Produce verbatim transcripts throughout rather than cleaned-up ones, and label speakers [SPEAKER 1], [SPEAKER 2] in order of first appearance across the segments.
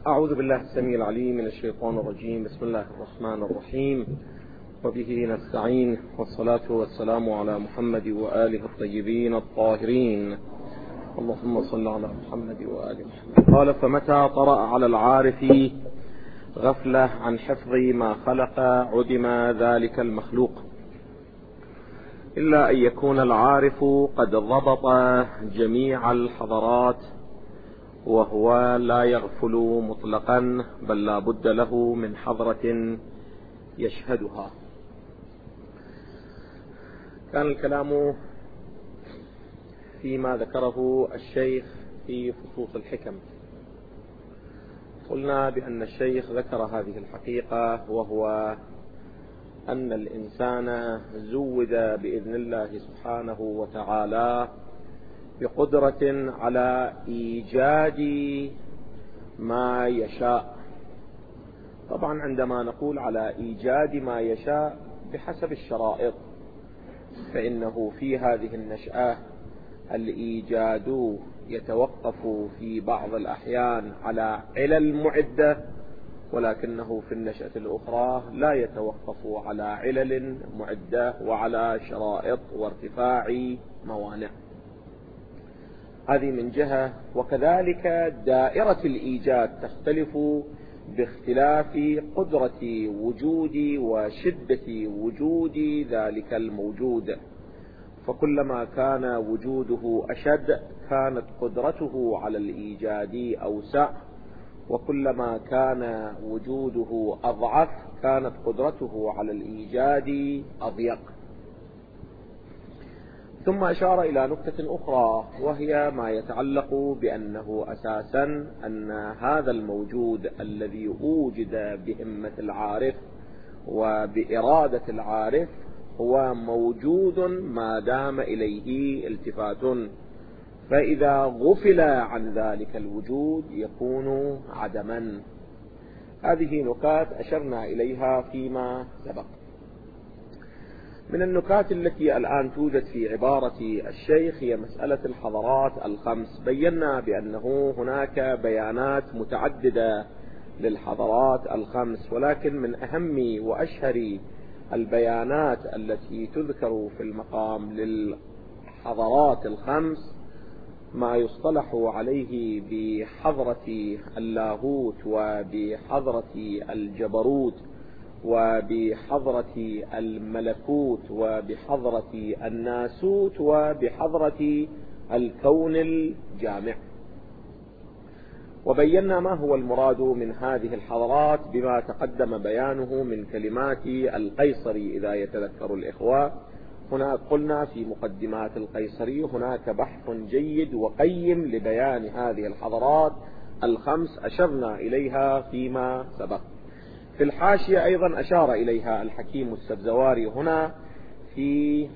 [SPEAKER 1] أعوذ بالله السميع العليم من الشيطان الرجيم. بسم الله الرحمن الرحيم، وبه نستعين، والصلاة والسلام على محمد وآله الطيبين الطاهرين. اللهم صل على محمد وآل محمد. قال: فمتى طرأ على العارف غفلة عن حفظ ما خلق عدم ذلك المخلوق، إلا أن يكون العارف قد ضبط جميع الحضارات، وهو لا يغفل مطلقا، بل لا بد له من حضرة يشهدها. كان الكلام فيما ذكره الشيخ في فصوص الحكم. قلنا بأن الشيخ ذكر هذه الحقيقة، وهو أن الإنسان زود بإذن الله سبحانه وتعالى بقدرة على إيجاد ما يشاء. طبعا عندما نقول على إيجاد ما يشاء بحسب الشرائط، فإنه في هذه النشأة الإيجاد يتوقف في بعض الأحيان على علل معدة، ولكنه في النشأة الأخرى لا يتوقف على علل معدة وعلى شرائط وارتفاع موانع. هذه من جهة. وكذلك دائرة الإيجاد تختلف باختلاف قدرة وجود وشدة وجود ذلك الموجود، فكلما كان وجوده أشد كانت قدرته على الإيجاد أوسع، وكلما كان وجوده أضعف كانت قدرته على الإيجاد أضيق. ثم أشار إلى نقطة أخرى، وهي ما يتعلق بأنه أساسا أن هذا الموجود الذي أوجد بهمة العارف وبإرادة العارف هو موجود ما دام إليه التفات، فإذا غفل عن ذلك الوجود يكون عدما. هذه نكات أشرنا إليها فيما سبق. من النكات التي الآن توجد في عبارة الشيخ هي مسألة الحضارات الخمس. بينا بأنه هناك بيانات متعددة للحضارات الخمس، ولكن من أهم وأشهر البيانات التي تذكر في المقام للحضارات الخمس ما يصطلح عليه بحضرة اللاهوت وبحضرة الجبروت وبحضرة الملكوت وبحضرة الناسوت وبحضرة الكون الجامع. وبينا ما هو المراد من هذه الحضارات بما تقدم بيانه من كلمات القيصري إذا يتذكر الإخوة. هنا قلنا في مقدمات القيصري هناك بحث جيد وقيم لبيان هذه الحضارات الخمس، أشرنا إليها فيما سبق. في الحاشية أيضا أشار إليها الحكيم السبزواري هنا في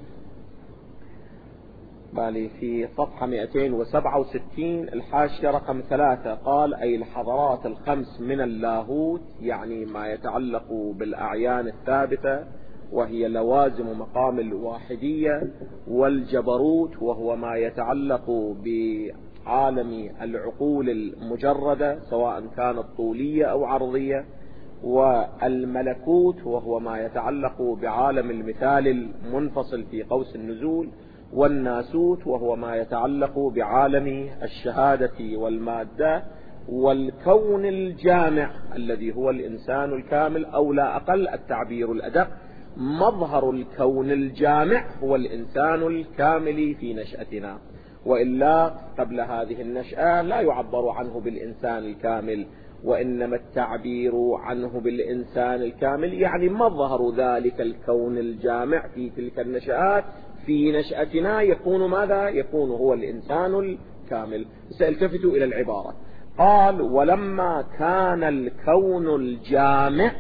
[SPEAKER 1] بالي في صفحة مئتين وسبعة وستين الحاشية رقم ثلاثة، قال: أي الحضارات الخمس من اللاهوت، يعني ما يتعلق بالأعيان الثابتة وهي لوازم مقام الواحدية، والجبروت وهو ما يتعلق بعالم العقول المجردة سواء كانت طولية أو عرضية، والملكوت وهو ما يتعلق بعالم المثال المنفصل في قوس النزول، والناسوت وهو ما يتعلق بعالم الشهادة والمادة، والكون الجامع الذي هو الإنسان الكامل، أو لا أقل التعبير الأدق مظهر الكون الجامع هو الإنسان الكامل في نشأتنا، وإلا قبل هذه النشأة لا يعبر عنه بالإنسان الكامل، وإنما التعبير عنه بالإنسان الكامل يعني مظهر ذلك الكون الجامع في تلك النشآت. في نشأتنا يكون ماذا؟ يكون هو الإنسان الكامل. سألتفتوا إلى العبارة. قال: ولما كان الكون الجامع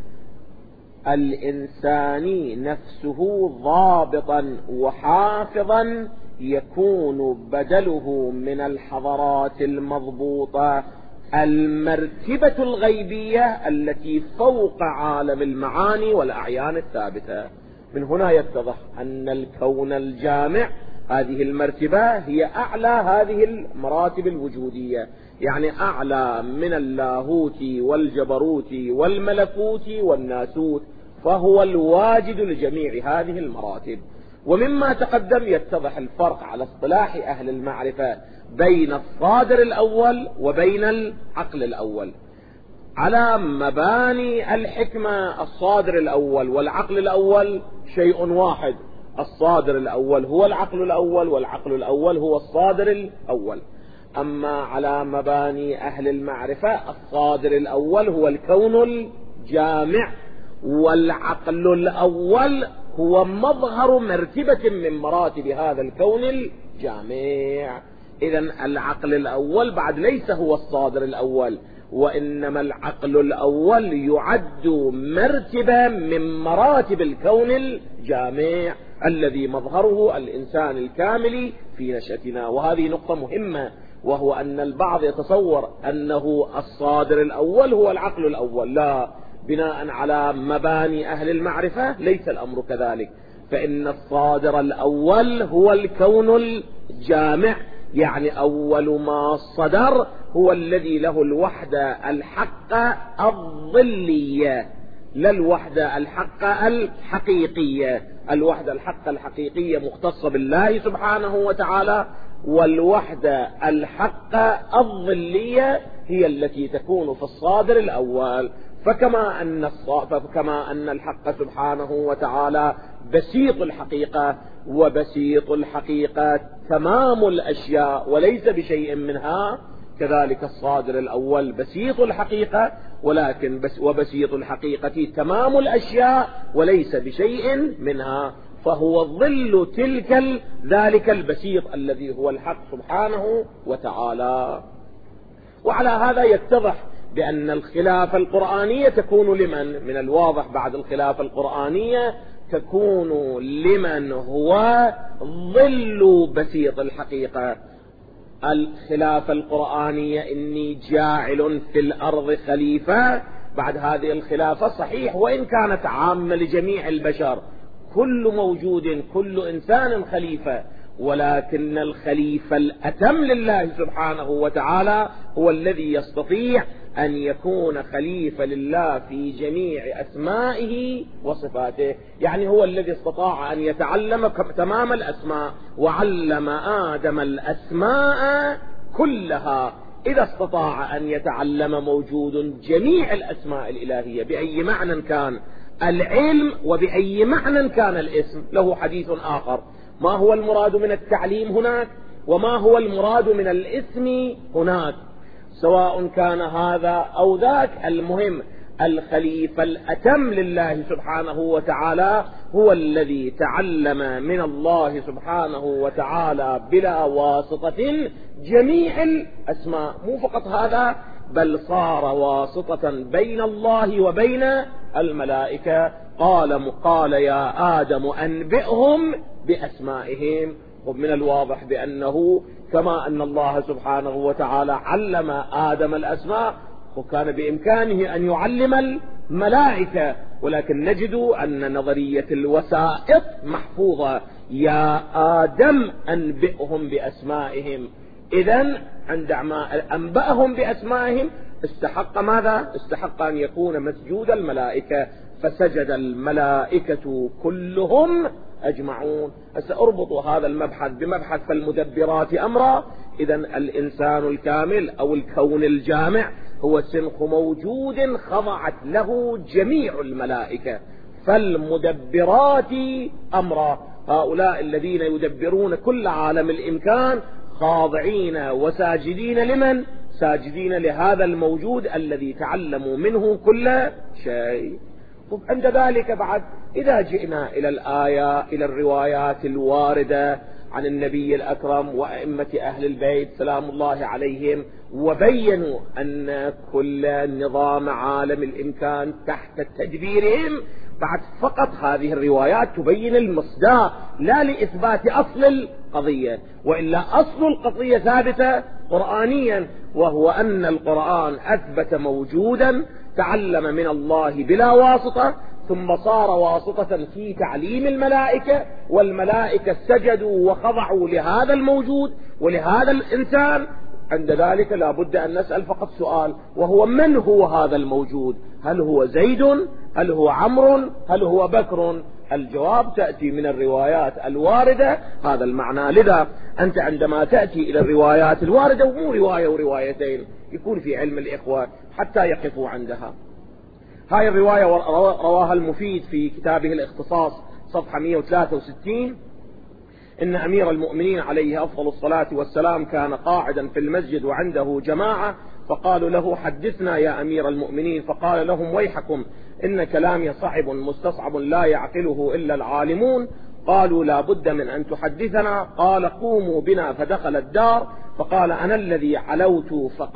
[SPEAKER 1] الإنساني نفسه ضابطا وحافظا، يكون بدله من الحضارات المضبوطة المرتبة الغيبية التي فوق عالم المعاني والأعيان الثابتة. من هنا يتضح أن الكون الجامع هذه المرتبة هي أعلى هذه المراتب الوجودية، يعني أعلى من اللاهوت والجبروت والملكوت والناسوت، فهو الواجد لجميع هذه المراتب. ومما تقدم يتضح الفرق على اصطلاح أهل المعرفة بين الصادر الأول وبين العقل الأول. على مباني الحكمة الصادر الأول والعقل الأول شيء واحد، الصادر الأول هو العقل الأول والعقل الأول هو الصادر الأول. أما على مباني أهل المعرفة الصادر الأول هو الكون الجامع، والعقل الأول هو مظهر مرتبة من مراتب هذا الكون الجامع. إذن العقل الأول بعد ليس هو الصادر الأول، وإنما العقل الأول يعد مرتبة من مراتب الكون الجامع الذي مظهره الإنسان الكامل في نشأتنا. وهذه نقطة مهمة، وهو أن البعض يتصور أنه الصادر الأول هو العقل الأول. لا، بناء على مباني أهل المعرفة ليس الأمر كذلك، فإن الصادر الأول هو الكون الجامع، يعني أول ما صدر هو الذي له الوحدة الحقة الظلية، لا الوحدة الحقة الحقيقية. الوحدة الحقة الحقيقية مختصة بالله سبحانه وتعالى، والوحدة الحقة الظلية هي التي تكون في الصادر الأول. فكما أن, فكما أن الحق سبحانه وتعالى بسيط الحقيقة، وبسيط الحقيقة تمام الأشياء وليس بشيء منها، كذلك الصادر الأول بسيط الحقيقة ولكن بس وبسيط الحقيقة تمام الأشياء وليس بشيء منها، فهو ظل تلك ذلك البسيط الذي هو الحق سبحانه وتعالى. وعلى هذا يتضح بأن الخلافة القرآنية تكون لمن؟ من الواضح بعد الخلافة القرآنية تكون لمن هو ظل بسيط الحقيقة. الخلافة القرآنية إني جاعل في الأرض خليفة، بعد هذه الخلافة صحيح وإن كانت عامة لجميع البشر، كل موجود كل إنسان خليفة، ولكن الخليفة الأتم لله سبحانه وتعالى هو الذي يستطيع أن يكون خليفة لله في جميع أسمائه وصفاته. يعني هو الذي استطاع أن يتعلم تمام الأسماء، وعلم آدم الأسماء كلها. إذا استطاع أن يتعلم موجود جميع الأسماء الإلهية بأي معنى كان العلم وبأي معنى كان الاسم، له حديث آخر. ما هو المراد من التعليم هناك، وما هو المراد من الاسم هناك، سواء كان هذا أو ذاك. المهم الخليفة الأتم لله سبحانه وتعالى هو الذي تعلم من الله سبحانه وتعالى بلا واسطة جميع الأسماء. مو فقط هذا، بل صار واسطة بين الله وبين الملائكة. قال قال يا آدم أنبئهم بأسمائهم. ومن الواضح بأنه كما أن الله سبحانه وتعالى علم آدم الأسماء، وكان بإمكانه أن يعلم الملائكة، ولكن نجد أن نظرية الوسائط محفوظة. يا آدم أنبئهم بأسمائهم. إذن عندما أنبأهم بأسمائهم استحق ماذا؟ استحق أن يكون مسجود الملائكة، فسجد الملائكة كلهم أجمعون. سأربط هذا المبحث بمبحث فالمدبرات أمرا. إذن الإنسان الكامل أو الكون الجامع هو سنخ موجود خضعت له جميع الملائكة، فالمدبرات أمرا. هؤلاء الذين يدبرون كل عالم الإمكان خاضعين وساجدين لمن؟ ساجدين لهذا الموجود الذي تعلموا منه كل شيء. عند ذلك بعد إذا جئنا إلى الآية إلى الروايات الواردة عن النبي الأكرم وأئمة أهل البيت سلام الله عليهم، وبينوا أن كل نظام عالم الإمكان تحت تدبيرهم، بعد فقط هذه الروايات تبين المصداق لا لإثبات أصل القضية، وإلا أصل القضية ثابتة قرآنيا، وهو أن القرآن أثبت موجودا تعلم من الله بلا واسطة، ثم صار واسطة في تعليم الملائكة، والملائكة سجدوا وخضعوا لهذا الموجود ولهذا الإنسان، عند ذلك لا بد أن نسأل فقط سؤال، وهو من هو هذا الموجود؟ هل هو زيد؟ هل هو عمرو؟ هل هو بكر؟ الجواب تأتي من الروايات الواردة هذا المعنى. لذا أنت عندما تأتي إلى الروايات الواردة، ومو رواية وروايتين، يكون في علم الإخوة حتى يقفوا عندها. هاي الرواية رواها المفيد في كتابه الاختصاص صفحة مئة وثلاثة وستين: إن أمير المؤمنين عليه أفضل الصلاة والسلام كان قاعدا في المسجد وعنده جماعة، فقالوا له: حدثنا يا أمير المؤمنين. فقال لهم: ويحكم، إن كلامي صعب مستصعب لا يعقله إلا العالمون. قالوا: لا بد من أن تحدثنا. قال: قوموا بنا. فدخل الدار فقال: أنا الذي علوت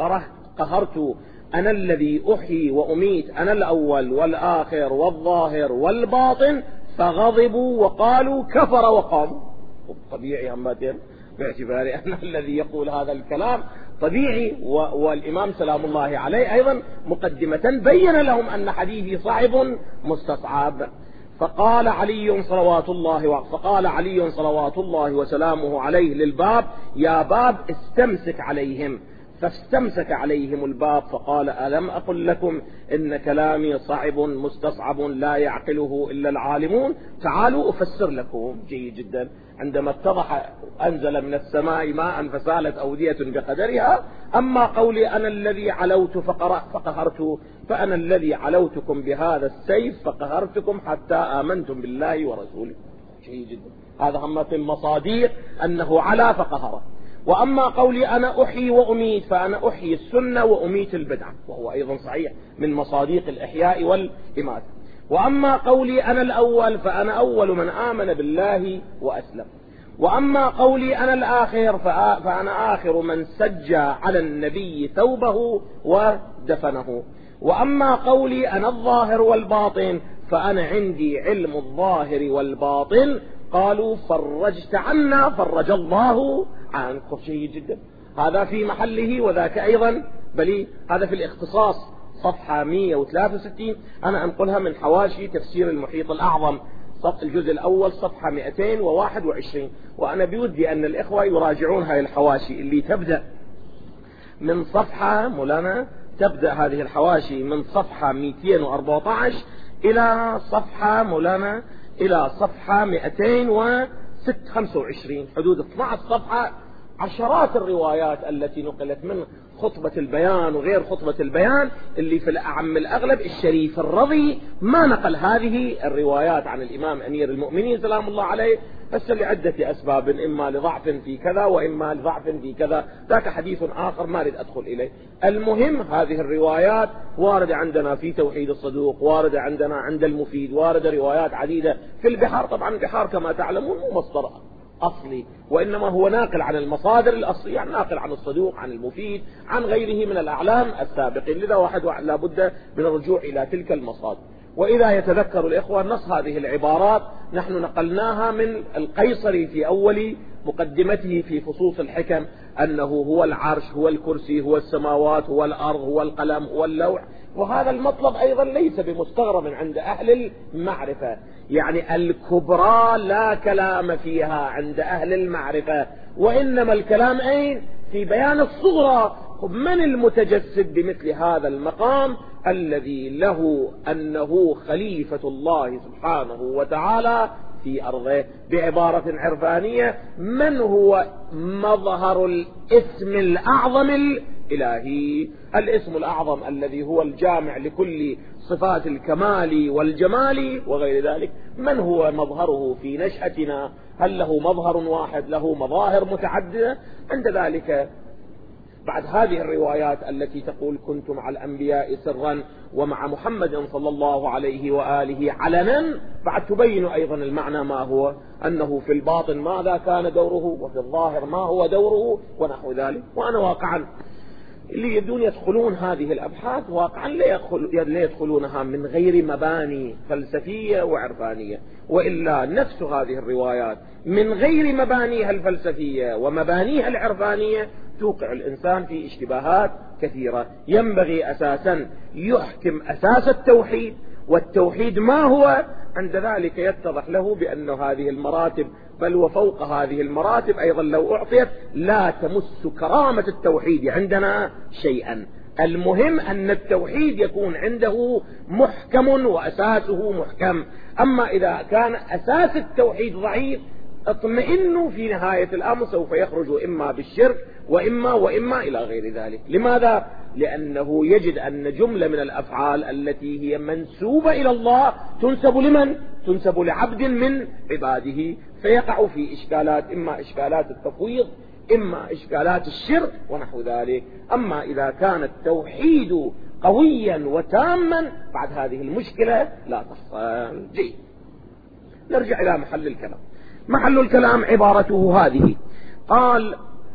[SPEAKER 1] فقهرت، أنا الذي أحيي وأميت، أنا الأول والآخر والظاهر والباطن. فغضبوا وقالوا: كفر، وقاموا. طبيعي همتين، باعتبار أن الذي يقول هذا الكلام طبيعي. والإمام سلام الله عليه أيضا مقدمة بين لهم أن حديثي صعب مستصعب. فقال علي صلوات الله فقال علي صلوات الله وسلامه عليه للباب: يا باب استمسك عليهم. فاستمسك عليهم الباب فقال: ألم أقل لكم إن كلامي صعب مستصعب لا يعقله إلا العالمون؟ تعالوا أفسر لكم. جيد جدا. عندما اتضح أنزل من السماء ماء فسالت أودية بقدرها. أما قولي أنا الذي علوت فقهرت، فأنا الذي علوتكم بهذا السيف فقهرتكم حتى آمنتم بالله ورسوله. جيد جدا. هذا هم في المصاديق أنه علا فقهر. وأما قولي أنا أحيي وأميت، فأنا أحيي السنة وأميت البدعة، وهو أيضا صحيح من مصاديق الإحياء والإماتة. وأما قولي أنا الأول، فأنا أول من آمن بالله وأسلم. وأما قولي أنا الآخر، فأنا آخر من سجى على النبي ثوبه ودفنه. وأما قولي أنا الظاهر والباطن، فأنا عندي علم الظاهر والباطن. قالوا: فرجت عنا فرج الله عنك. شيء جدا. هذا في محله، وذاك أيضا بل هذا في الاختصاص صفحة مئة وثلاثة وستين. أنا أنقلها من حواشي تفسير المحيط الأعظم صف الجزء الأول صفحة مئتين وواحد وعشرين. وأنا بودي أن الإخوة يراجعون هاي الحواشي اللي تبدأ من صفحة مولانا تبدأ هذه الحواشي من صفحة مئتين وأربعة عشر إلى صفحة مولانا إلى صفحة مئتين وخمسة وعشرين، حدود اثنتي عشرة صفحة. عشرات الروايات التي نقلت من خطبة البيان وغير خطبة البيان، اللي في الأعم الأغلب الشريف الرضي ما نقل هذه الروايات عن الإمام أمير المؤمنين سلام الله عليه، بس لعدة أسباب، إما لضعف في كذا وإما لضعف في كذا، ذاك حديث آخر ما أريد أدخل إليه. المهم هذه الروايات واردة عندنا في توحيد الصدوق، واردة عندنا عند المفيد، واردة روايات عديدة في البحار. طبعا البحار كما تعلمون مو مصدر أصلي، وإنما هو ناقل عن المصادر الأصلية، يعني ناقل عن الصدوق، عن المفيد، عن غيره من الأعلام السابقين. لذا واحد لا بد من الرجوع إلى تلك المصادر. وإذا يتذكر الإخوة نص هذه العبارات نحن نقلناها من القيصري في أول مقدمته في فصوص الحكم، أنه هو العرش، هو الكرسي، هو السماوات، هو الأرض، هو القلم، هو اللوح. وهذا المطلب أيضا ليس بمستغرب عند أهل المعرفة، يعني الكبرى لا كلام فيها عند أهل المعرفة، وإنما الكلام أين؟ في بيان الصغرى. من المتجسد بمثل هذا المقام الذي له أنه خليفة الله سبحانه وتعالى في أرضه؟ بعبارة عرفانية: من هو مظهر الاسم الأعظم الإلهي، الاسم الأعظم الذي هو الجامع لكل صفات الكمال والجمال وغير ذلك. من هو مظهره في نشأتنا؟ هل له مظهر واحد؟ له مظاهر متعددة؟ عند ذلك بعد هذه الروايات التي تقول كنت مع الأنبياء سرا ومع محمد صلى الله عليه وآله علنا، بعد تبين أيضا المعنى ما هو، أنه في الباطن ماذا كان دوره، وفي الظاهر ما هو دوره، ونحو ذلك. وأنا واقعا اللي يبدون يدخلون هذه الأبحاث واقعا لا يدخلونها من غير مباني فلسفية وعرفانية، وإلا نفس هذه الروايات من غير مبانيها الفلسفية ومبانيها العرفانية توقع الإنسان في اشتباهات كثيرة. ينبغي أساسا يحكم أساس التوحيد، والتوحيد ما هو؟ عند ذلك يتضح له بأن هذه المراتب بل وفوق هذه المراتب أيضا لو أعطيت لا تمس كرامة التوحيد عندنا شيئا. المهم أن التوحيد يكون عنده محكم وأساسه محكم. أما إذا كان أساس التوحيد ضعيف اطمئنوا في نهاية الأمر سوف يخرج إما بالشرك وإما وإما إلى غير ذلك. لماذا؟ لأنه يجد أن جملة من الأفعال التي هي منسوبة إلى الله تنسب لمن؟ تنسب لعبد من عباده، فيقع في إشكالات، إما إشكالات التفويض إما إشكالات الشرك ونحو ذلك. أما إذا كان التوحيد قويا وتاما بعد هذه المشكلة لا تحصل. جيد، نرجع إلى محل الكلام. محل الكلام عبارته هذه. قال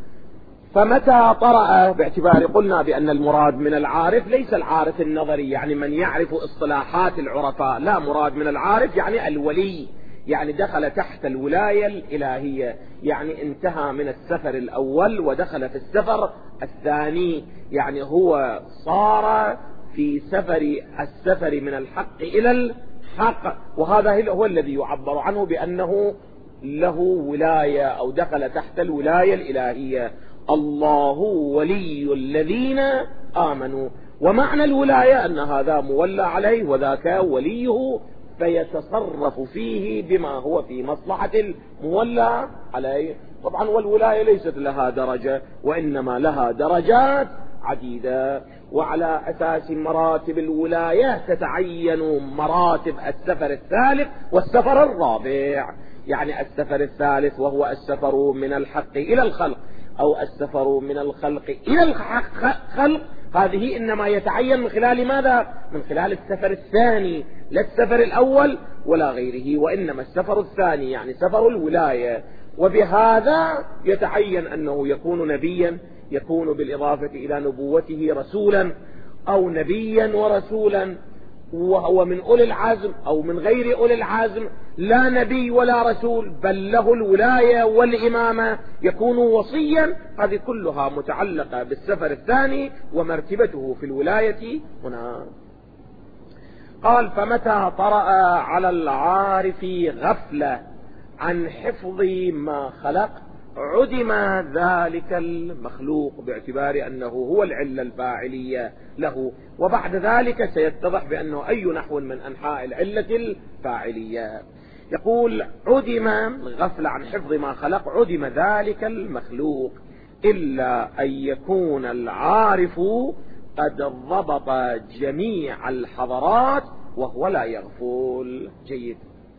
[SPEAKER 1] فمتى طرأ، باعتبار قلنا بأن المراد من العارف ليس العارف النظري يعني من يعرف اصطلاحات العرفاء، لا، مراد من العارف يعني الولي، يعني دخل تحت الولاية الإلهية، يعني انتهى من السفر الأول ودخل في السفر الثاني، يعني هو صار في سفر السفر من الحق إلى الحق، وهذا هو الذي يعبر عنه بأنه له ولاية أو دخل تحت الولاية الإلهية. الله ولي الذين آمنوا، ومعنى الولاية أن هذا مولى عليه وذاك وليه، فيتصرف فيه بما هو في مصلحة المولى عليه. طبعا والولاية ليست لها درجة وإنما لها درجات عديدة، وعلى أساس مراتب الولاية تتعين مراتب السفر الثالث والسفر الرابع. يعني السفر الثالث وهو السفر من الحق إلى الخلق أو السفر من الخلق إلى الخلق، هذه إنما يتعين من خلال ماذا؟ من خلال السفر الثاني، لا السفر الأول ولا غيره، وإنما السفر الثاني يعني سفر الولاية. وبهذا يتعين أنه يكون نبيا، يكون بالإضافة إلى نبوته رسولا أو نبيا ورسولا، وهو من أولي العزم أو من غير أولي العزم، لا نبي ولا رسول بل له الولاية والإمامة، يكون وصيا. هذه كلها متعلقة بالسفر الثاني ومرتبته في الولاية هنا. قال فمتى طرأ على العارف غفلة عن حفظ ما خلق عدم ذلك المخلوق، باعتبار أنه هو العلة الفاعلية له، وبعد ذلك سيتضح بأنه أي نحو من أنحاء العلة الفاعلية. يقول عدم غفلة عن حفظ ما خلق عدم ذلك المخلوق إلا أن يكون العارف قد ضبط جميع الحضارات وهو لا يغفل. جيد،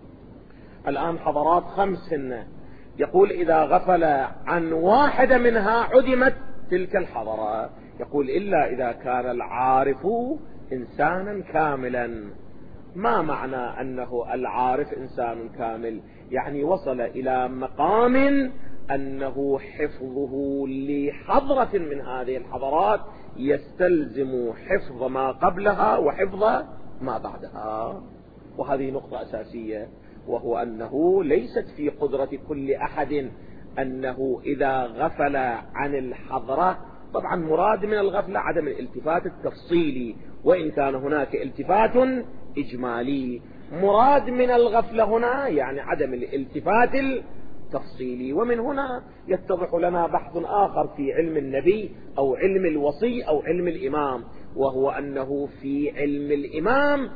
[SPEAKER 1] الآن حضارات خمس هن، يقول إذا غفل عن واحدة منها عدمت تلك الحضارة. يقول إلا إذا كان العارف إنسانا كاملا. ما معنى أنه العارف إنسان كامل؟ يعني وصل إلى مقام أنه حفظه لحضرة من هذه الحضارات يستلزم حفظ ما قبلها وحفظ ما بعدها. وهذه نقطة أساسية، وهو أنه ليست في قدرة كل أحد أنه إذا غفل عن الحضرة، طبعا مراد من الغفلة عدم الالتفات التفصيلي، وإن كان هناك التفات إجمالي. مراد من الغفلة هنا يعني عدم الالتفات التفصيلي. ومن هنا يتضح لنا بحث آخر في علم النبي أو علم الوصي أو علم الإمام، وهو أنه في علم الإمام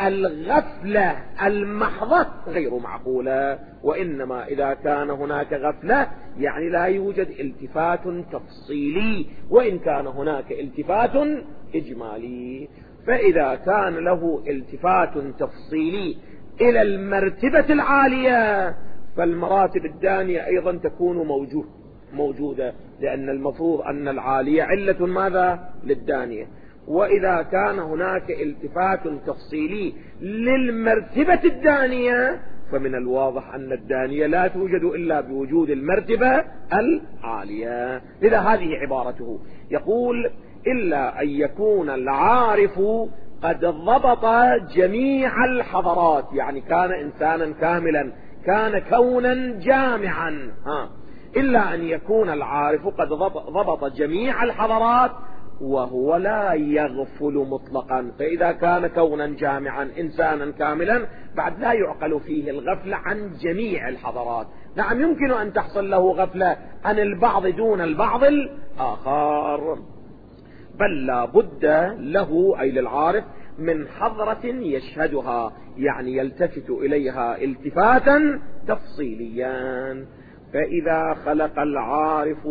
[SPEAKER 1] الغفلة المحضة غير معقولة، وإنما إذا كان هناك غفلة يعني لا يوجد التفات تفصيلي، وإن كان هناك التفات إجمالي. فإذا كان له التفات تفصيلي إلى المرتبة العالية فالمراتب الدانية أيضا تكون موجود موجودة، لأن المفروض أن العالية علة ماذا؟ للدانية. وإذا كان هناك التفات تفصيلي للمرتبة الدانية فمن الواضح أن الدانية لا توجد إلا بوجود المرتبة العالية. لذا هذه عبارته. يقول إلا أن يكون العارف قد ضبط جميع الحضارات، يعني كان إنسانا كاملا، كان كونا جامعا. ها. إلا أن يكون العارف قد ضبط جميع الحضارات وهو لا يغفل مطلقا. فإذا كان كونا جامعا إنسانا كاملا بعد لا يعقل فيه الغفلة عن جميع الحضارات. نعم يمكن أن تحصل له غفلة عن البعض دون البعض الآخر، بل لا بد له أي للعارف من حضرة يشهدها، يعني يلتفت إليها التفاتا تفصيليا. فإذا خلق العارف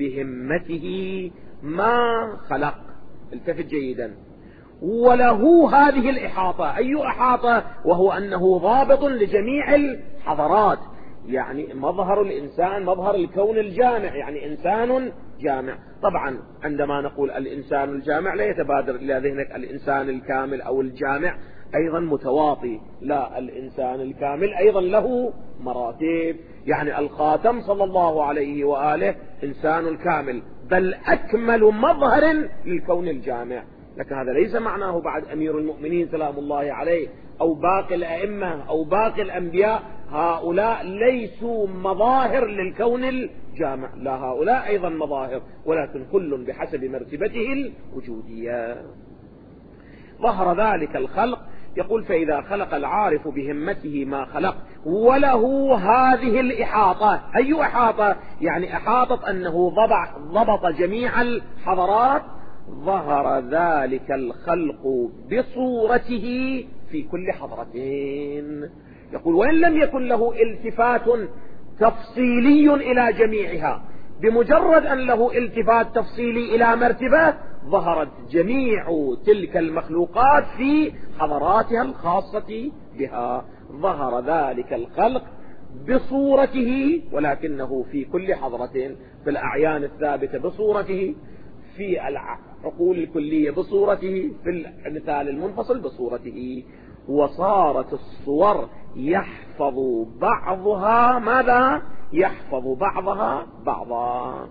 [SPEAKER 1] بهمته ما خلق، التفت جيدا، وله هذه الإحاطة. أي إحاطة؟ وهو أنه ضابط لجميع الحضارات، يعني مظهر الإنسان مظهر الكون الجامع، يعني إنسان جامع. طبعا عندما نقول الإنسان الجامع لا يتبادر إلى ذهنك الإنسان الكامل أو الجامع أيضا متواطي، لا، الإنسان الكامل أيضا له مراتب، يعني الخاتم صلى الله عليه وآله إنسان كامل، بل أكمل مظهر للكون الجامع. لكن هذا ليس معناه بعد أمير المؤمنين سلام الله عليه أو باقي الأئمة أو باقي الأنبياء هؤلاء ليسوا مظاهر للكون الجامع، لا، هؤلاء أيضا مظاهر، ولكن كل بحسب مرتبته الوجودية. ظهر ذلك الخلق، يقول فإذا خلق العارف بهمته ما خلق وله هذه الإحاطة. أي إحاطة؟ يعني إحاطة أنه ضبط جميع الحضارات. ظهر ذلك الخلق بصورته في كل حضرتين. يقول وإن لم يكن له التفات تفصيلي إلى جميعها، بمجرد أن له التفات تفصيلي إلى مرتبة ظهرت جميع تلك المخلوقات في حضراتها الخاصة بها. ظهر ذلك الخلق بصورته، ولكنه في كل حضرة، في الأعيان الثابتة بصورته، في العقول الكلية بصورته، في المثال المنفصل بصورته. وصارت الصور يحفظ بعضها ماذا؟ يحفظ بعضها بعضا.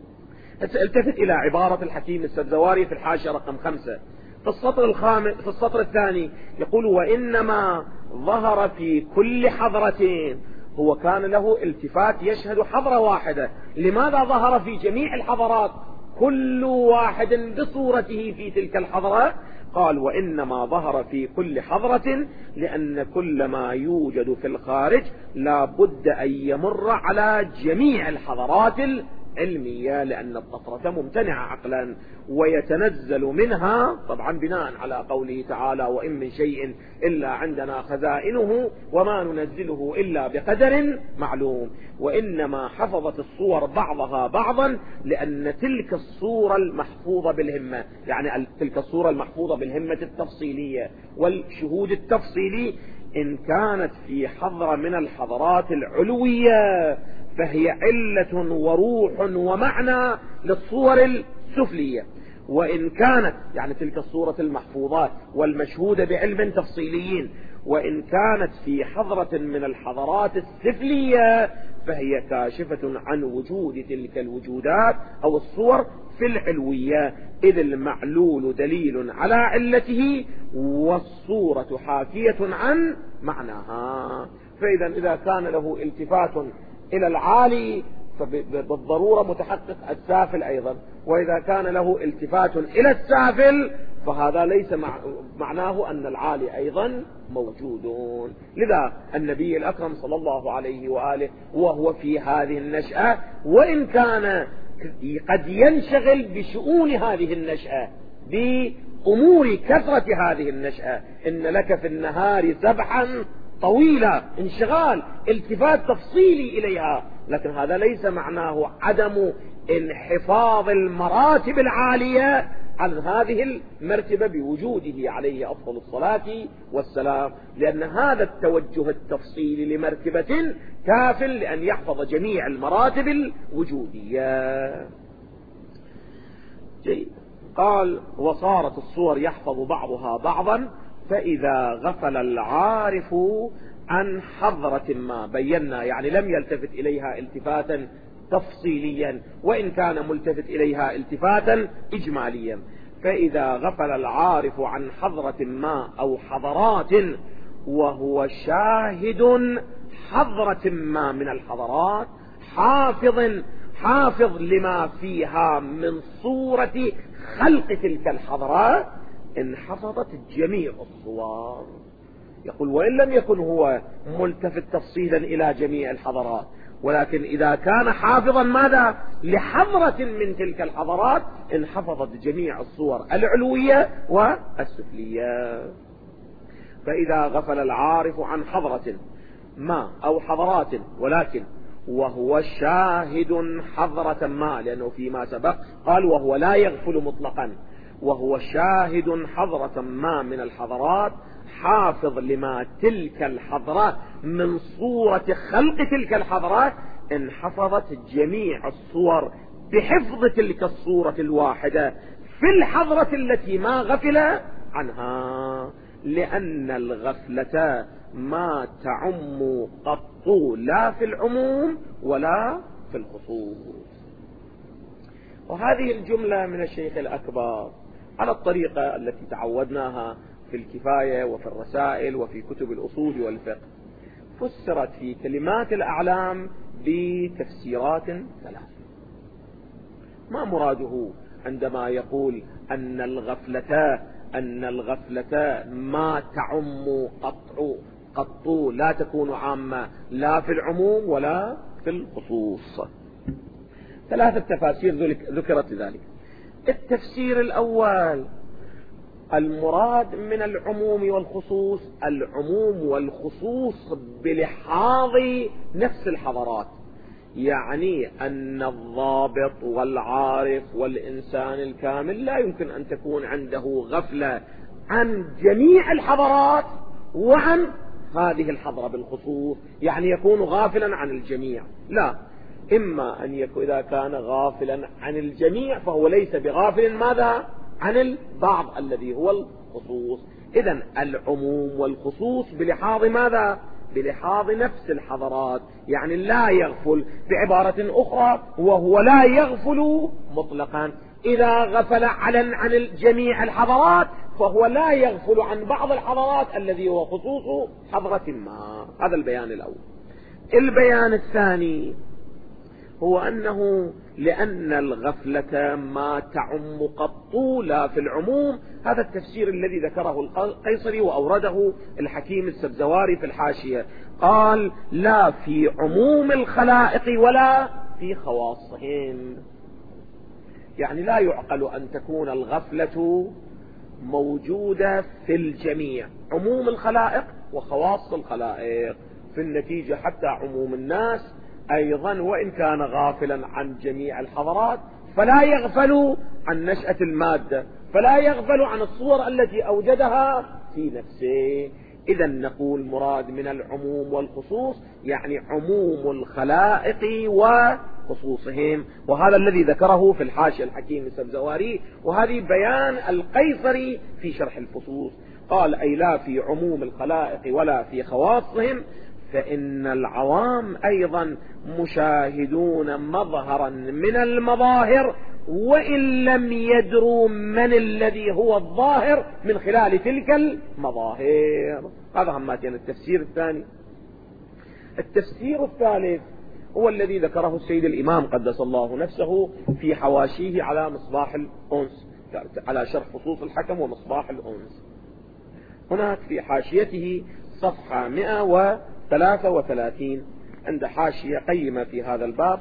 [SPEAKER 1] التفت إلى عبارة الحكيم السبزواري في الحاشية رقم خمسة في السطر الخامس في السطر الثاني، يقول وإنما ظهر في كل حضرتين. هو كان له التفات يشهد حضرة واحدة، لماذا ظهر في جميع الحضارات كل واحد بصورته في تلك الحضرة؟ قال وإنما ظهر في كل حضرة لأن كل ما يوجد في الخارج لا بد أن يمر على جميع الحضارات العلمية، لأن الطفرة ممتنعة عقلا ويتنزل منها، طبعا بناء على قوله تعالى وإن من شيء إلا عندنا خزائنه وما ننزله إلا بقدر معلوم. وإنما حفظت الصور بعضها بعضا لأن تلك الصورة المحفوظة بالهمة، يعني تلك الصورة المحفوظة بالهمة التفصيلية والشهود التفصيلي، إن كانت في حضرة من الحضارات العلوية فهي علة وروح ومعنى للصور السفلية، وإن كانت يعني تلك الصورة المحفوظات والمشهودة بعلم تفصيليين، وإن كانت في حضرة من الحضارات السفلية فهي كاشفة عن وجود تلك الوجودات أو الصور في العلوية، إذ المعلول دليل على علته والصورة حاكية عن معناها. فإذا إذا كان له التفات إلى العالي فبالضرورة متحقق السافل أيضا، وإذا كان له التفات إلى السافل فهذا ليس مع معناه أن العالي أيضا موجودون. لذا النبي الأكرم صلى الله عليه وآله وهو في هذه النشأة، وإن كان قد ينشغل بشؤون هذه النشأة بأمور كثرة هذه النشأة، إن لك في النهار سبحا طويلة، انشغال التفات تفصيلي إليها، لكن هذا ليس معناه عدم انحفاظ المراتب العالية عن هذه المرتبة بوجوده عليه أفضل الصلاة والسلام، لأن هذا التوجه التفصيلي لمرتبة كاف لأن يحفظ جميع المراتب الوجودية. جيد. قال وصارت الصور يحفظ بعضها بعضا فإذا غفل العارف عن حضرة ما، بينا يعني لم يلتفت إليها التفاتا تفصيليا وإن كان ملتفت إليها التفاتا إجماليا، فإذا غفل العارف عن حضرة ما أو حضرات وهو شاهد حضرة ما من الحضرات حافظ حافظ لما فيها من صورة خلق تلك الحضرات انحفظت جميع الصور. يقول وإن لم يكن هو ملتفت تفصيلا إلى جميع الحضارات، ولكن إذا كان حافظا ماذا لحضرة من تلك الحضارات انحفظت جميع الصور العلوية والسفلية. فإذا غفل العارف عن حضرة ما أو حضرات ولكن وهو شاهد حضرة ما، لأنه فيما سبق قال وهو لا يغفل مطلقا، وهو شاهد حضرة ما من الحضرات حافظ لما تلك الحضرات من صورة خلق تلك الحضرات، انحفظت جميع الصور بحفظ تلك الصورة الواحدة في الحضرة التي ما غفل عنها، لأن الغفلة ما تعم قط لا في العموم ولا في الخصوص. وهذه الجملة من الشيخ الأكبر على الطريقة التي تعودناها في الكفاية وفي الرسائل وفي كتب الأصول والفقه، فسرت في كلمات الأعلام بتفسيرات ثلاث. ما مراده عندما يقول أن الغفلة أن الغفلة ما تعم قطع قط لا تكون عامة لا في العموم ولا في الخصوص؟ ثلاثة تفاسير ذكرت لذلك. التفسير الأول: المراد من العموم والخصوص العموم والخصوص بلحاظ نفس الحضارات، يعني أن الضابط والعارف والإنسان الكامل لا يمكن أن تكون عنده غفلة عن جميع الحضارات وعن هذه الحضرة بالخصوص، يعني يكون غافلا عن الجميع. لا، إما أن يكون إذا كان غافلا عن الجميع فهو ليس بغافل ماذا عن البعض الذي هو الخصوص. إذن العموم والخصوص بلحاظ ماذا؟ بلحاظ نفس الحضارات، يعني لا يغفل. بعبارة أخرى وهو لا يغفل مطلقا. إذا غفل علن عن جميع الحضارات فهو لا يغفل عن بعض الحضارات الذي هو خصوص حضرة ما. هذا البيان الأول. البيان الثاني هو أنه لأن الغفلة ما تعم قط لا في العموم. هذا التفسير الذي ذكره القيصري وأورده الحكيم السبزواري في الحاشية، قال لا في عموم الخلائق ولا في خواصهم. يعني لا يعقل أن تكون الغفلة موجودة في الجميع، عموم الخلائق وخواص الخلائق. في النتيجة حتى عموم الناس أيضا وإن كان غافلا عن جميع الحضارات فلا يغفل عن نشأة المادة، فلا يغفل عن الصور التي أوجدها في نفسه. إذا نقول مراد من العموم والخصوص يعني عموم الخلائق وخصوصهم، وهذا الذي ذكره في الحاشية الحكيم السبزواري، وهذه بيان القيصري في شرح الفصوص. قال أي لا في عموم الخلائق ولا في خواصهم، فإن العوام أيضا مشاهدون مظهرا من المظاهر وإن لم يدروا من الذي هو الظاهر من خلال تلك المظاهر. هذا هماتين التفسير الثاني. التفسير الثالث هو الذي ذكره السيد الإمام قدس الله نفسه في حواشيه على مصباح الأنس، على شرح فصوص الحكم ومصباح الأنس. هناك في حاشيته صفحة مئة وثلاثة وثلاثين عند حاشية قيمة في هذا الباب،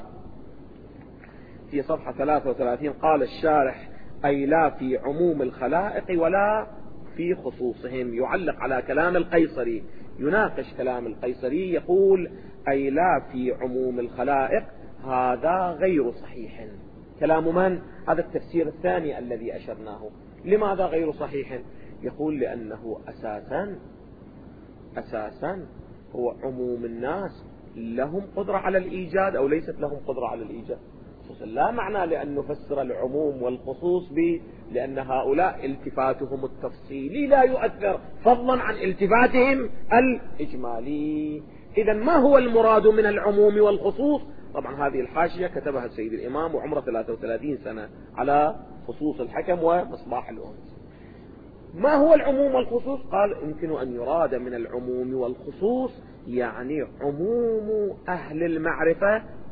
[SPEAKER 1] في صفحة ثلاثة وثلاثين قال الشارح أي لا في عموم الخلائق ولا في خصوصهم. يعلق على كلام القيصري، يناقش كلام القيصري، يقول أي لا في عموم الخلائق، هذا غير صحيح. كلام من؟ هذا التفسير الثاني الذي أشرناه. لماذا غير صحيح؟ يقول لأنه أساسا أساسا هو عموم الناس لهم قدرة على الإيجاد أو ليست لهم قدرة على الإيجاد. لا معنى لأن نفسر العموم والخصوص ب لأن هؤلاء التفاتهم التفصيلي لا يؤثر فضلا عن التفاتهم الإجمالي. إذا ما هو المراد من العموم والخصوص؟ طبعا هذه الحاشية كتبها السيد الإمام وعمره ثلاثة وثلاثين سنة على خصوص الحكم ومصباح الأنس. ما هو العموم والخصوص؟ قال يمكن أن يراد من العموم والخصوص يعني عموم أهل المعرفة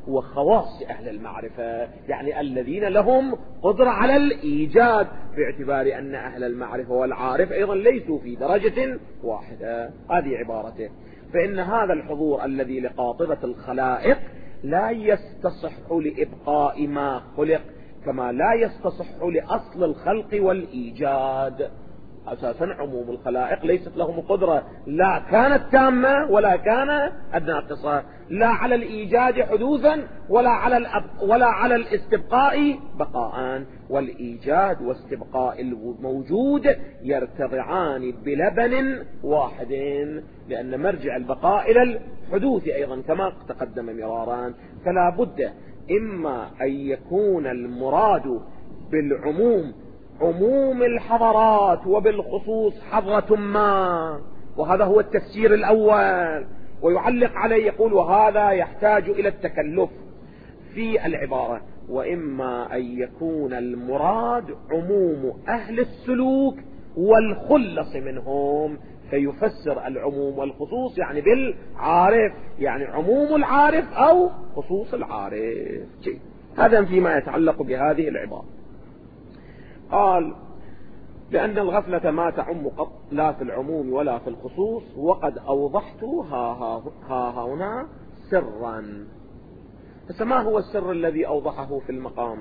[SPEAKER 1] وخواص أهل المعرفة، يعني الذين لهم قدرة على الإيجاد، باعتبار أن أهل المعرفة والعارف أيضا ليسوا في درجة واحدة. هذه عبارته. فإن هذا الحضور الذي لقاطبة الخلائق لا يستصح لإبقاء ما خلق، كما لا يستصح لأصل الخلق والإيجاد. أساسا عموم الخلائق ليست لهم قدرة، لا كانت تامة ولا كان ناقصة، لا على الإيجاد حدوثا ولا على الأب ولا على الاستبقاء بقاء. والإيجاد واستبقاء الموجود يرتضعان بلبن واحد، لأن مرجع البقاء إلى الحدوث أيضا كما تقدم مرارا. فلا بد إما أن يكون المراد بالعموم عموم الحضارات وبالخصوص حضرة ما، وهذا هو التفسير الأول. ويعلق عليه يقول وهذا يحتاج إلى التكلف في العبارة. وإما أن يكون المراد عموم أهل السلوك والخلص منهم، فيفسر العموم والخصوص يعني بالعارف، يعني عموم العارف أو خصوص العارف. هذا فيما يتعلق بهذه العبارة. قال لأن الغفلة ما تعم قط لا في العموم ولا في الخصوص، وقد أوضحت ها, ها, ها هنا سرا. فما هو السر الذي أوضحه في المقام؟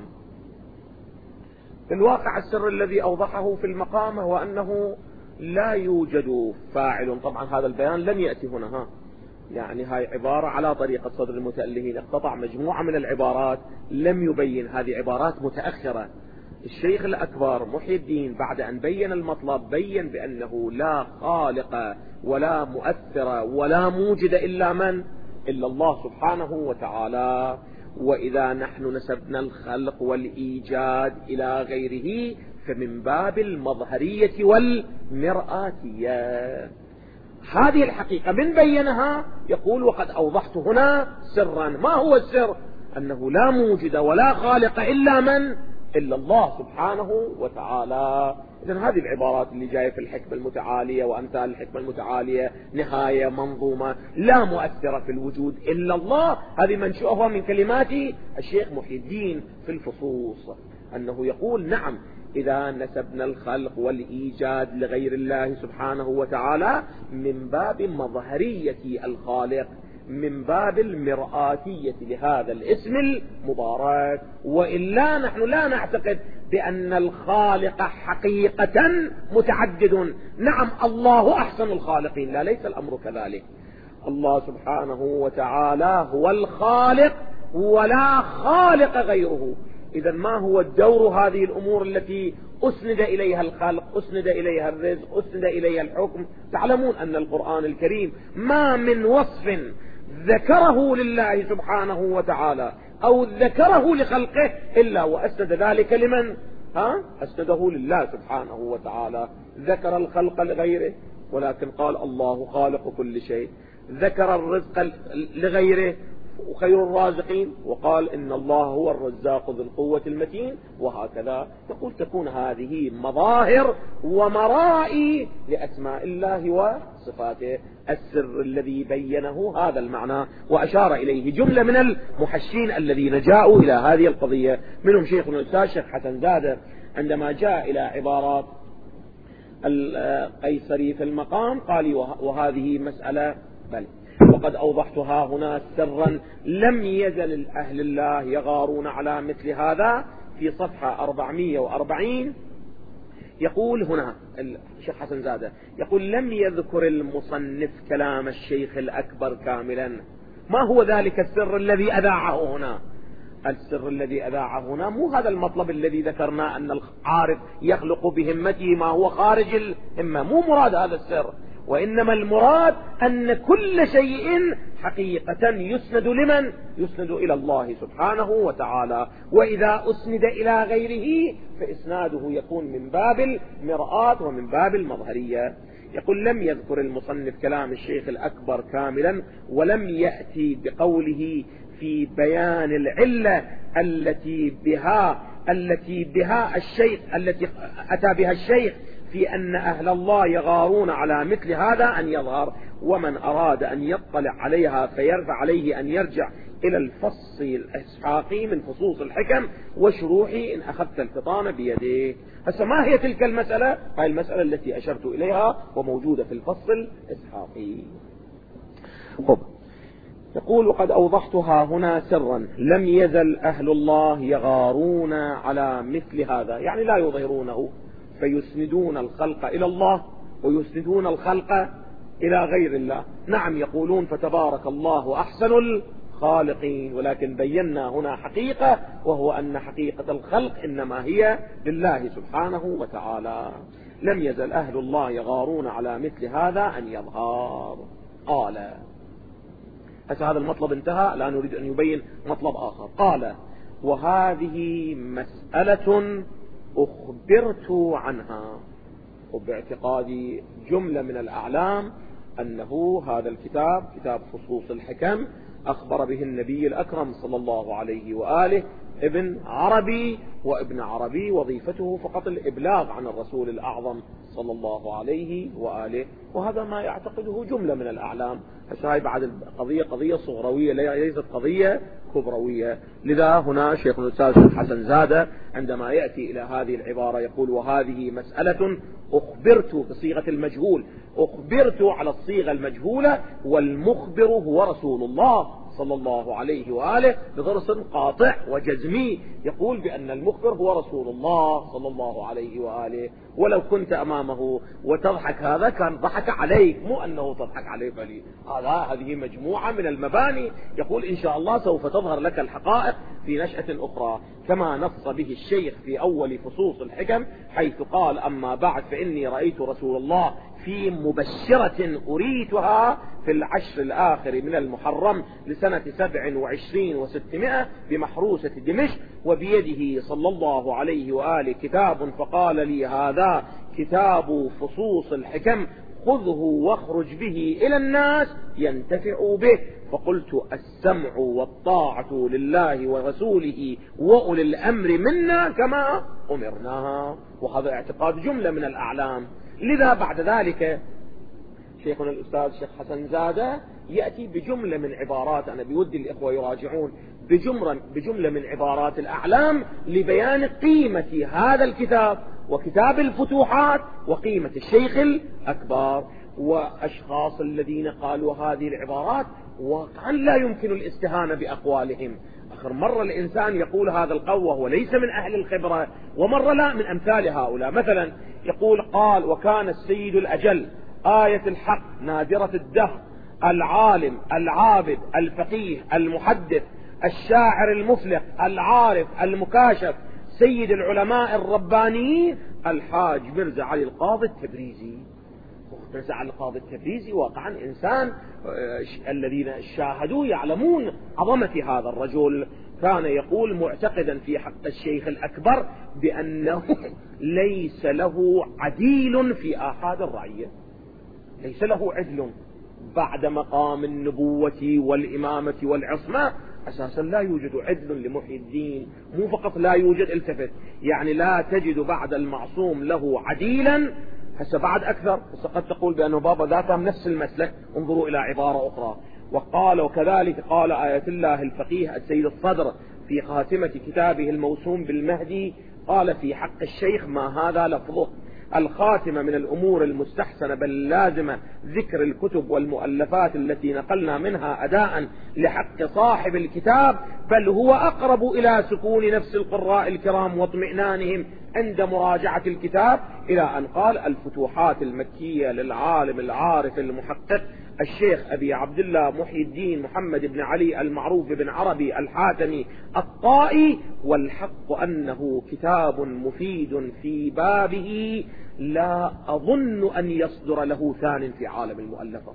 [SPEAKER 1] في الواقع السر الذي أوضحه في المقام هو أنه لا يوجد فاعل. طبعا هذا البيان لم يأتي هنا، ها يعني هاي عبارة على طريقة صدر المتألهين، اقتطع مجموعة من العبارات لم يبين، هذه عبارات متأخرة. الشيخ الأكبر محي الدين بعد أن بين المطلب بين بأنه لا خالق ولا مؤثر ولا موجد إلا من؟ إلا الله سبحانه وتعالى. وإذا نحن نسبنا الخلق والإيجاد إلى غيره فمن باب المظهرية والمرآتية. هذه الحقيقة من بينها يقول وقد أوضحت هنا سرا. ما هو السر؟ أنه لا موجد ولا خالق إلا من؟ إلا الله سبحانه وتعالى. إذن هذه العبارات اللي جاية في الحكمة المتعالية وأمثال الحكمة المتعالية، نهاية منظومة، لا مؤثرة في الوجود إلا الله، هذه منشؤها من كلمات الشيخ محي الدين في الفصوص، أنه يقول نعم إذا نسبنا الخلق والإيجاد لغير الله سبحانه وتعالى من باب مظهرية الخالق، من باب المرآتية لهذا الاسم المبارك. وإلا نحن لا نعتقد بأن الخالق حقيقة متعدد. نعم الله أحسن الخالقين، لا ليس الأمر كذلك. الله سبحانه وتعالى هو الخالق ولا خالق غيره. إذا ما هو الدور هذه الأمور التي أسند إليها الخلق، أسند إليها الرزق، أسند إليها الحكم؟ تعلمون أن القرآن الكريم ما من وصف ذكره لله سبحانه وتعالى أو ذكره لخلقه إلا وأسند ذلك لمن؟ ها؟ أسنده لله سبحانه وتعالى. ذكر الخلق لغيره ولكن قال الله خالق كل شيء. ذكر الرزق لغيره وخير الرازقين وقال إن الله هو الرزاق ذو القوة المتين، وهكذا تقول تكون هذه مظاهر ومرائي لأسماء الله وصفاته. السر الذي بينه هذا المعنى، وأشار إليه جملة من المحشين الذين جاءوا إلى هذه القضية، منهم شيخنا الأستاذ شيخ حسن زادة عندما جاء إلى عبارات القيصري في المقام قال وهذه مسألة بل وقد أوضحتها هنا سرا لم يزل أهل الله يغارون على مثل هذا. في صفحة أربعمائة وأربعين يقول هنا الشيخ حسن زادة يقول لم يذكر المصنف كلام الشيخ الأكبر كاملا. ما هو ذلك السر الذي أذاعه هنا؟ السر الذي أذاعه هنا مو هذا المطلب الذي ذكرنا أن العارف يخلق بهمته ما هو خارج الهمة، مو مراد هذا السر، وإنما المراد أن كل شيء حقيقة يسند لمن؟ يسند إلى الله سبحانه وتعالى. وإذا أسند إلى غيره فإسناده يكون من باب المرآة ومن باب المظهرية. يقول لم يذكر المصنف كلام الشيخ الأكبر كاملا ولم يأتي بقوله في بيان العلة التي بها التي بها الشيخ التي أتى بها الشيخ في أن أهل الله يغارون على مثل هذا أن يظهر، ومن أراد أن يطلع عليها فيرفع عليه أن يرجع إلى الفص الإسحاقي من فصوص الحكم وشروحي إن أخذت الفطان بيديك. هسه ما هي تلك المسألة؟ هاي المسألة التي أشرت إليها وموجودة في الفص الإسحاقي. خب. يقول وقد أوضحتها هنا سرا لم يزل أهل الله يغارون على مثل هذا، يعني لا يظهرونه فيسندون الخلق إلى الله ويسندون الخلق إلى غير الله. نعم يقولون فتبارك الله أحسن الخالقين، ولكن بينا هنا حقيقة، وهو أن حقيقة الخلق إنما هي لله سبحانه وتعالى. لم يزل أهل الله يغارون على مثل هذا أن يظهر. قال هذا المطلب انتهى، لا نريد أن يبين مطلب آخر. قال وهذه مسألة أخبرت عنها، وباعتقادي جملة من الأعلام أنه هذا الكتاب كتاب فصوص الحكم أخبر به النبي الأكرم صلى الله عليه وآله ابن عربي، وابن عربي وظيفته فقط الإبلاغ عن الرسول الأعظم صلى الله عليه وآله، وهذا ما يعتقده جملة من الأعلام. هاي بعد القضية قضية صغروية ليست قضية كبروية. لذا هنا شيخ الأستاذ حسن زادة عندما يأتي إلى هذه العبارة يقول وهذه مسألة أخبرت بصيغة المجهول، أخبرت على الصيغة المجهولة، والمخبر هو رسول الله صلى الله عليه وآله بضرس قاطع وجزمي يقول بأن المخبر هو رسول الله صلى الله عليه وآله. ولو كنت أمامه وتضحك هذا كان ضحك عليك، مو أنه تضحك عليه بلي هذا هذه مجموعة من المباني. يقول إن شاء الله سوف تظهر لك الحقائق في نشأة أخرى، كما نص به الشيخ في أول فصوص الحكم حيث قال أما بعد فإني رأيت رسول الله في مبشرة أريتها في العشر الآخر من المحرم لسنة سبع وعشرين وستمائة بمحروسة دمشق، وبيده صلى الله عليه وآله كتاب فقال لي هذا كتاب فصوص الحكم خذه واخرج به إلى الناس ينتفعوا به. فقلت السمع والطاعة لله ورسوله وأولي الأمر منا كما أمرنا. وهذا اعتقاد جملة من الأعلام. لذا بعد ذلك شيخنا الأستاذ شيخ حسن زادة يأتي بجملة من عبارات، أنا بودي الإخوة يراجعون بجملة, بجملة من عبارات الأعلام لبيان قيمة هذا الكتاب وكتاب الفتوحات وقيمة الشيخ الأكبر. وأشخاص الذين قالوا هذه العبارات واقعا لا يمكن الاستهانة بأقوالهم. آخر مرة الإنسان يقول هذا القول وهو ليس من أهل الخبرة، ومرة لا من أمثال هؤلاء. مثلا يقول قال وكان السيد الأجل آية الحق نادرة الدهر العالم العابد الفقيه المحدث الشاعر المفلح العارف المكاشف سيد العلماء الربانيين الحاج مرزا علي القاضي التبريزي. مرزا علي القاضي التبريزي واقعا إنسان الذين شاهدوا يعلمون عظمة هذا الرجل. كان يقول معتقدا في حق الشيخ الأكبر بأنه ليس له عديل في آحاد الرعية، ليس له عدل بعد مقام النبوة والإمامة والعصمة. أساسا لا يوجد عدل لمحي الدين، مو فقط لا يوجد، التفت يعني لا تجد بعد المعصوم له عديلا. هسه بعد أكثر، هسه قد تقول بأنه بابا ذاتهم نفس المسلك. انظروا إلى عبارة أخرى. وقال وكذلك قال آية الله الفقيه السيد الصدر في خاتمة كتابه الموسوم بالمهدي قال في حق الشيخ ما هذا لفظه الخاتمة من الأمور المستحسنة بل لازمة ذكر الكتب والمؤلفات التي نقلنا منها أداء لحق صاحب الكتاب، بل هو أقرب إلى سكون نفس القراء الكرام واطمئنانهم عند مراجعة الكتاب، إلى أن قال الفتوحات المكية للعالم العارف المحقق الشيخ أبي عبد الله محي الدين محمد بن علي المعروف بن عربي الحاتمي الطائي. والحق أنه كتاب مفيد في بابه لا أظن أن يصدر له ثان في عالم المؤلفة.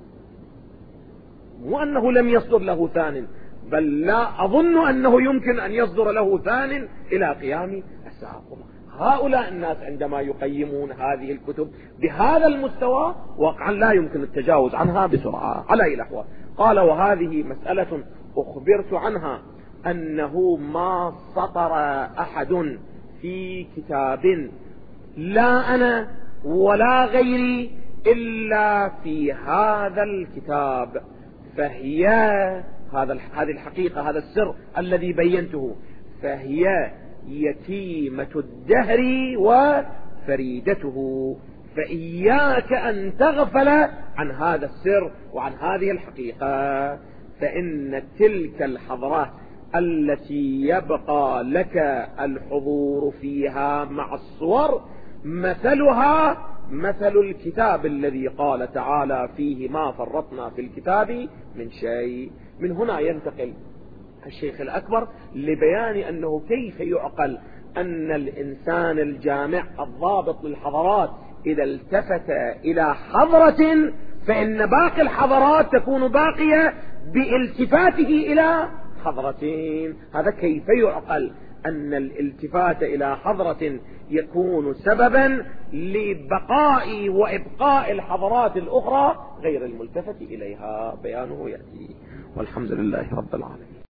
[SPEAKER 1] مو أنه لم يصدر له ثان، بل لا أظن أنه يمكن أن يصدر له ثان إلى قيام الساعة. هؤلاء الناس عندما يقيمون هذه الكتب بهذا المستوى واقعا لا يمكن التجاوز عنها بسرعة على أي الأحوال. قال وهذه مسألة أخبرت عنها أنه ما سطر أحد في كتاب لا أنا ولا غيري إلا في هذا الكتاب، فهي هذا هذه الحقيقة، هذا السر الذي بينته، فهي يتيمة الدهر وفريدته، فإياك أن تغفل عن هذا السر وعن هذه الحقيقة، فإن تلك الحضرات التي يبقى لك الحضور فيها مع الصور مثلها مثل الكتاب الذي قال تعالى فيه ما فرطنا في الكتاب من شيء. من هنا ينتقل الشيخ الأكبر لبيان أنه كيف يعقل أن الإنسان الجامع الضابط للحضارات إذا التفت إلى حضرة فإن باقي الحضارات تكون باقية بالتفاته إلى حضرتين. هذا كيف يعقل أن الالتفات إلى حضرة يكون سببا لبقاء وإبقاء الحضارات الأخرى غير الملتفت إليها؟ بيانه يأتي، والحمد لله رب العالمين.